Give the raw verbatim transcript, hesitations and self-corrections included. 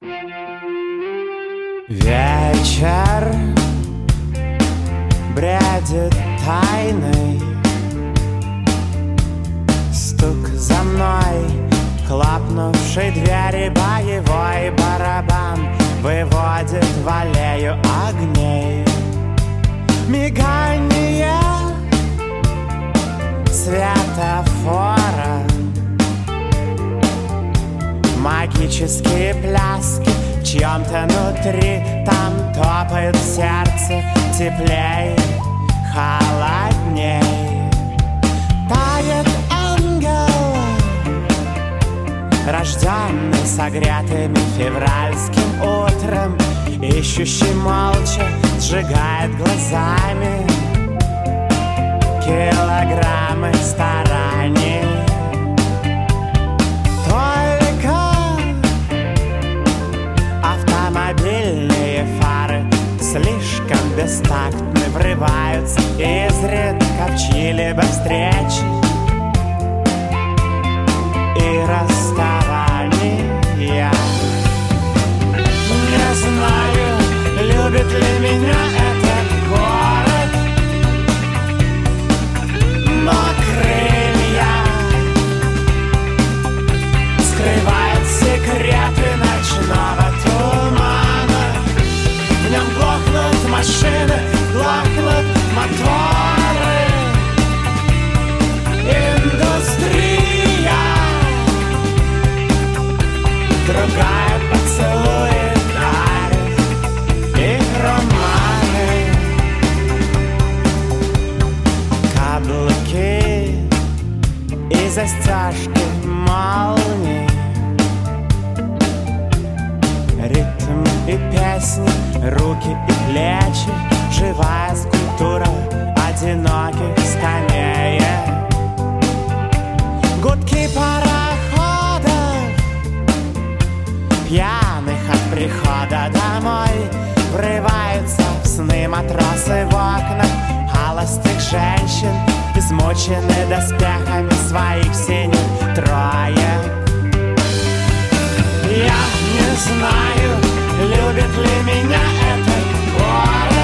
Вечер бредит тайной, стук за мной, хлопнувший двери, боевой барабан выводит в аллею огней. Мигание светофора, магические пляски в чьем-то внутри, там топает сердце теплей, холодней. Тает ангел, рожденный согретым февральским утром, ищущий молча, сжигает глазами килограммы стараний. Автомобильные фары слишком бестактны, врываются изредка в чьи-либо встречи и расставания. Не знаю, любит ли меня этот город, но крылья скрывают секреты ночного тумана. В нем глохнут машины, глохнут моторы. Индустрия другая поцелует дарит и романы. Каблуки и застежки молний, ритм и песни, руки и плечи, живая скульптура одиноких скамеек. Гудки пароходов, пьяных от прихода домой, врываются в сны матросы в окнах холостых женщин, измучены доспехами своих синих троек. Я не знаю, любит ли меня этот город,